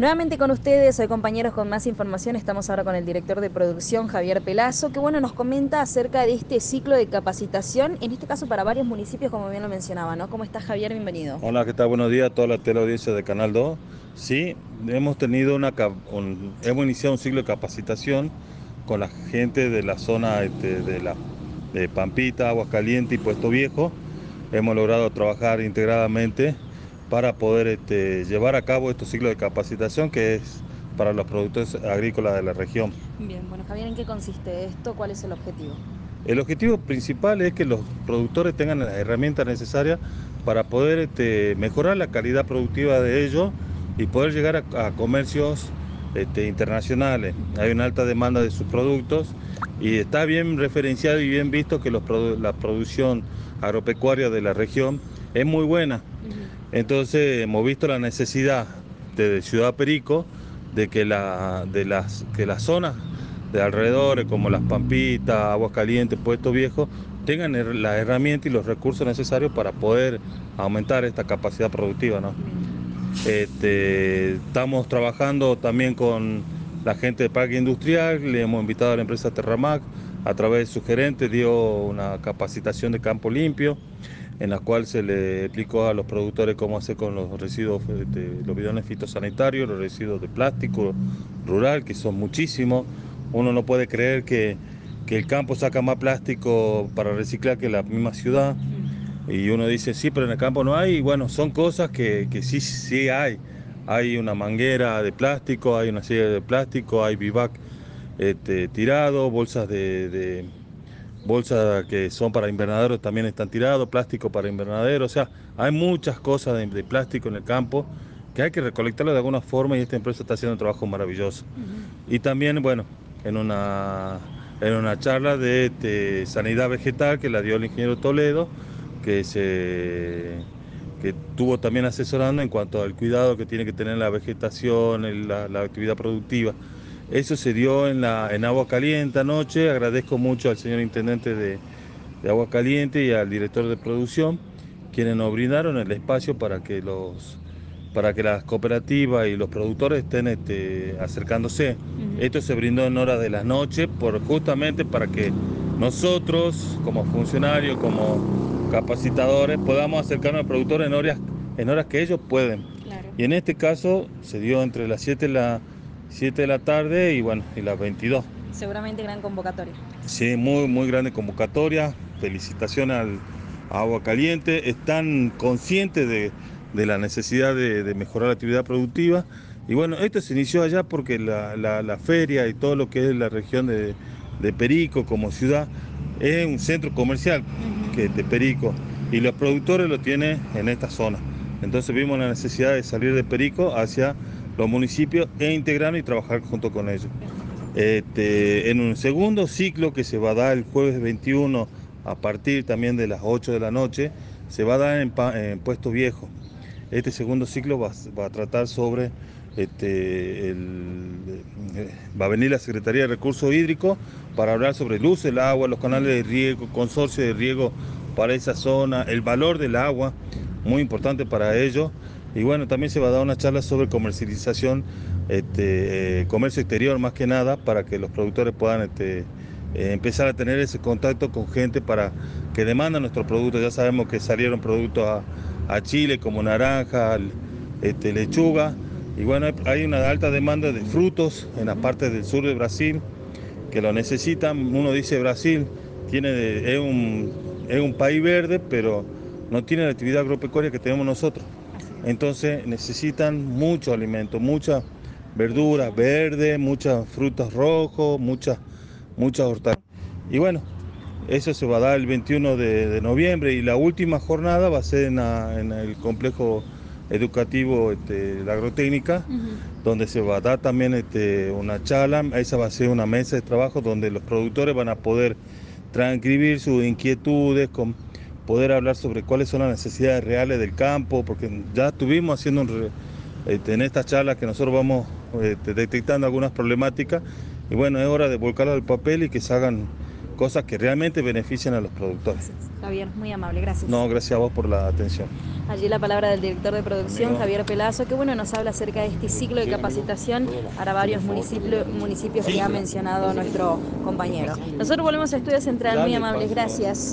Nuevamente con ustedes, hoy compañeros con más información, estamos ahora con el director de producción Javier Pelazo, que bueno, nos comenta acerca de este ciclo de capacitación, en este caso para varios municipios, como bien lo mencionaba, ¿no? ¿Cómo estás, Javier? Bienvenido. Hola, ¿qué tal? Buenos días a toda la teleaudiencia de Canal 2. Sí, hemos tenido hemos iniciado un ciclo de capacitación con la gente de la zona de Pampita, Aguascalientes y Puesto Viejo. Hemos logrado trabajar integradamente para poder llevar a cabo estos ciclos de capacitación que es para los productores agrícolas de la región. Bien, bueno, Javier, ¿en qué consiste esto? ¿Cuál es el objetivo? El objetivo principal es que los productores tengan las herramientas necesarias para poder mejorar la calidad productiva de ellos y poder llegar a comercios internacionales. Hay una alta demanda de sus productos y está bien referenciado y bien visto que la producción agropecuaria de la región es muy buena. Entonces hemos visto la necesidad de Ciudad Perico de que las zonas de alrededor, como Las Pampitas, Aguascalientes, Puerto Viejo, tengan las herramientas y los recursos necesarios para poder aumentar esta capacidad productiva, ¿no? Estamos trabajando también con la gente de Parque Industrial, le hemos invitado a la empresa Terramac, a través de su gerente dio una capacitación de campo limpio, en la cual se le explicó a los productores cómo hacer con los residuos, los bidones fitosanitarios, los residuos de plástico rural, que son muchísimos. Uno no puede creer que el campo saca más plástico para reciclar que la misma ciudad. Y uno dice, sí, pero en el campo no hay. Y bueno, son cosas que sí, sí hay. Hay una manguera de plástico, hay una silla de plástico, hay vivac tirado, bolsas que son para invernaderos también están tirados, plástico para invernaderos. O sea, hay muchas cosas de plástico en el campo que hay que recolectarlo de alguna forma y esta empresa está haciendo un trabajo maravilloso. Y también, bueno, en una charla de sanidad vegetal que la dio el ingeniero Toledo, que se que estuvo también asesorando en cuanto al cuidado que tiene que tener la vegetación, la actividad productiva. Eso se dio en Agua Caliente anoche. Agradezco mucho al señor intendente de Agua Caliente y al director de producción, quienes nos brindaron el espacio para que las cooperativas y los productores estén acercándose. Esto se brindó en horas de la noche justamente para que nosotros, como funcionarios, como capacitadores, podamos acercarnos al productor en horas que ellos pueden. Claro. Y en este caso se dio entre las 7 de la tarde y bueno, y las 22. Seguramente gran convocatoria. Sí, muy, muy grande convocatoria. Felicitaciones a Agua Caliente. Están conscientes de la necesidad de mejorar la actividad productiva. Y bueno, esto se inició allá porque la feria y todo lo que es la región de Perico como ciudad es un centro comercial que de Perico y los productores lo tienen en esta zona. Entonces vimos la necesidad de salir de Perico hacia los municipios e integrarnos y trabajar junto con ellos. En un segundo ciclo que se va a dar el jueves 21 a partir también de las 8 de la noche, se va a dar en Puesto Viejo. Este segundo ciclo va a tratar sobre, va a venir la Secretaría de Recursos Hídricos para hablar sobre el uso del agua, los canales de riego, consorcio de riego para esa zona, el valor del agua, muy importante para ellos. Y bueno, también se va a dar una charla sobre comercialización, comercio exterior más que nada, para que los productores puedan empezar a tener ese contacto con gente para que demandan nuestros productos. Ya sabemos que salieron productos a Chile como naranja, lechuga, y bueno, hay una alta demanda de frutos en las partes del sur de Brasil que lo necesitan. Uno dice Brasil es un país verde, pero no tiene la actividad agropecuaria que tenemos nosotros. Entonces necesitan mucho alimento, muchas verduras verdes, muchas frutas rojos, muchas hortalizas. Y bueno, eso se va a dar el 21 de noviembre y la última jornada va a ser en el complejo educativo la agrotécnica, donde se va a dar también una charla. Esa va a ser una mesa de trabajo donde los productores van a poder transcribir sus inquietudes, poder hablar sobre cuáles son las necesidades reales del campo, porque ya estuvimos haciendo en estas charlas que nosotros vamos detectando algunas problemáticas y bueno, es hora de volcarlo al papel y que se hagan cosas que realmente benefician a los productores. Javier, muy amable, gracias. No, gracias a vos por la atención. Allí la palabra del director de producción, Amigo. Javier Pelazo, que bueno, nos habla acerca de este ciclo de capacitación para varios municipios que ha mencionado nuestro compañero. Nosotros volvemos a Estudio Central, muy amables, gracias.